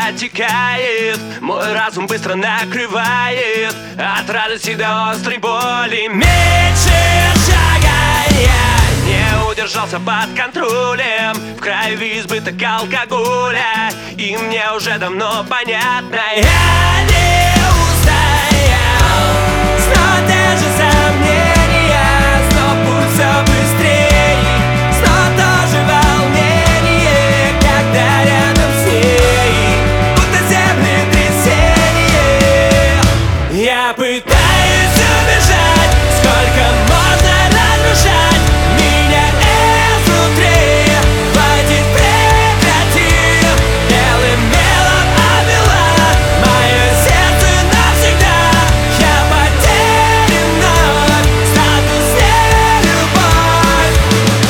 протекает, мой разум быстро накрывает от радости до острой боли. Меньше шага, я не удержался под контролем. В крови избыток алкоголя, и мне уже давно понятно, я не устоял. Снова те же сомнения, снова путь все быстрее, снова тоже волнение, когда рядом с ней, будто землетрясение. Я пытаюсь убежать, сколько можно разрушать меня изнутри. Хватит, прекрати, белым мелом обвела мое сердце навсегда. Я потерян вновь, статус не любовь.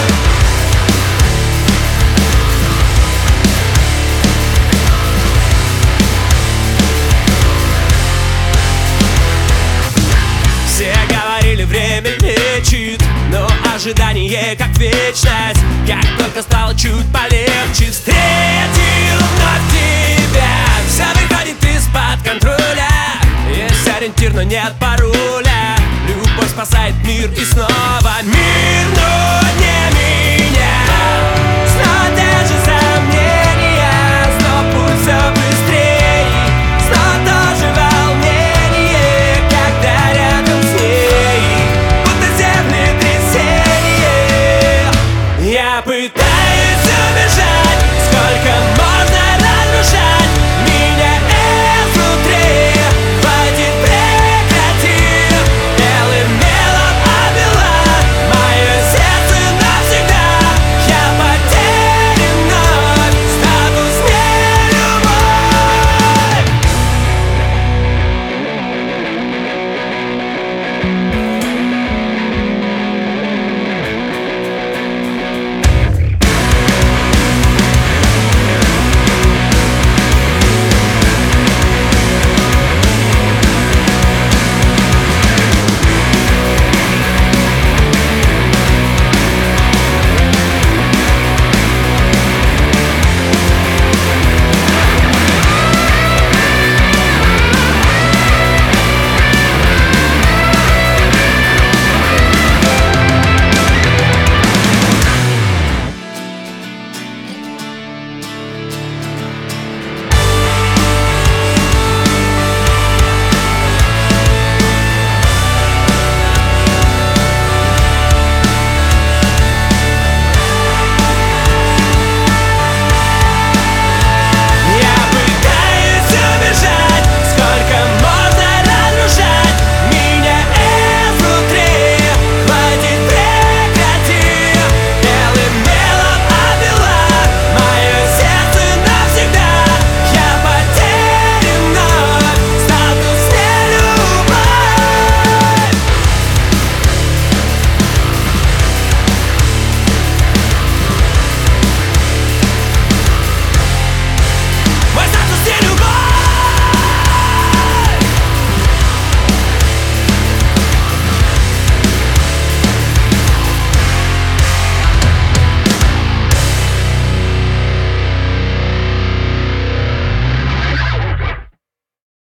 Все говорили, время лечит, но ожидание как вечность. Как только стало чуть полегче, встретил вновь тебя. Все выходит из-под контроля, есть ориентир, но нет пароля. Любовь спасает мир и снова мир, но не меня. Снова те же сомнения, снова путь все быстрее, снова тоже волнение, когда рядом с ней, будто землетрясение. Я пытаюсь